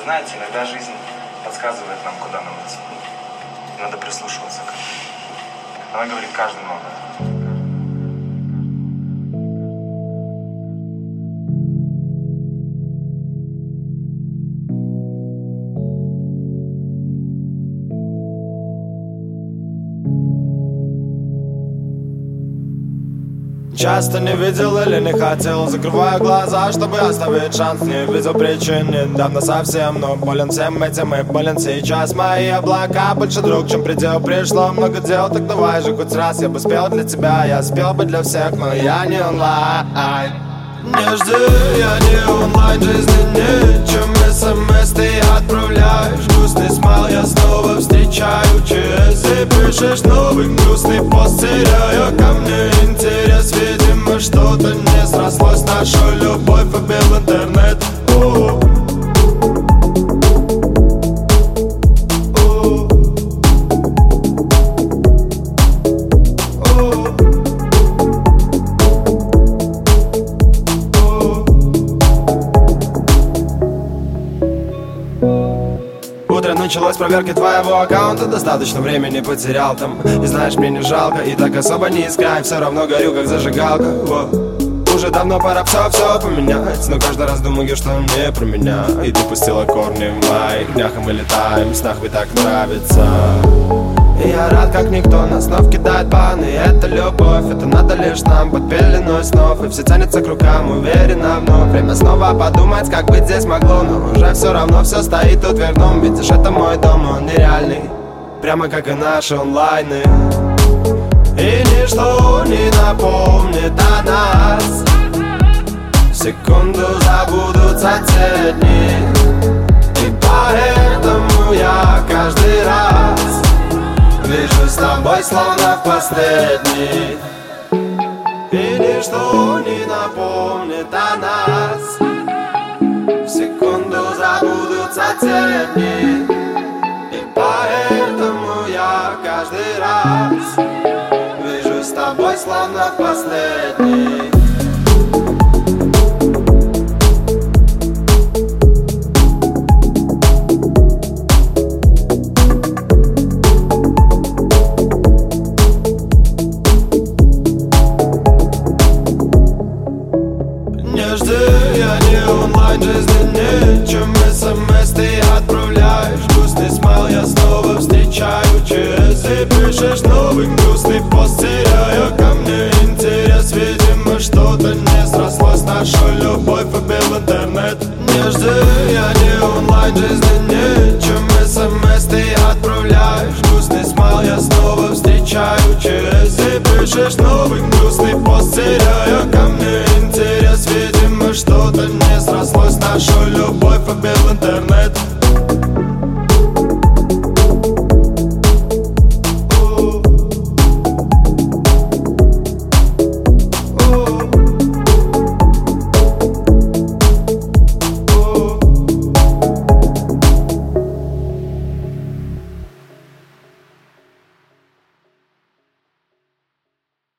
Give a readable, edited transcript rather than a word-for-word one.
знаете, иногда жизнь подсказывает нам, куда нам идти. Надо прислушиваться к этому. Она говорит каждому об этом. Часто не видел или не хотел, закрываю глаза, чтобы оставить шанс. Не видел причин недавно совсем, но болен всем этим и болен сейчас. Мои облака больше друг, чем предел. Пришло много дел, так давай же хоть раз. Я бы спел для тебя, я спел бы для всех, но я не онлайн. Не жди, я не онлайн, жизни нет, чем смс ты отправляешь. Грустный смайл я снова встречаю ЧС. И пишешь новый грустный пост, теряя ко мне интерес. Видимо, что-то не срослось, наша любовь убил интернет. Утро началось с проверки твоего аккаунта. Достаточно времени потерял там. И знаешь, мне не жалко, и так особо не искай. Все равно горю, как зажигалка. Уже давно пора все поменять, но каждый раз думаю, что не про меня. И ты пустила корни в моих днях, и мы летаем, в снах ведь так нравится. И я рад, как никто нас снов кидает баны. И это любовь, это надо лишь нам под пеленой снов. И все тянется к рукам, уверенно вновь. Время снова подумать, как быть здесь могло. Но уже все равно все стоит у дверном. Видишь, это мой дом, он нереальный, прямо как и наши онлайны. И ничто не напомнит о нас. В секунду забудутся те дни. И поэтому я каждый раз вижу с тобой словно в последний. И ничто не напомнит о нас. В секунду забудутся те дни. И поэтому я каждый раз вижу с тобой словно в последний.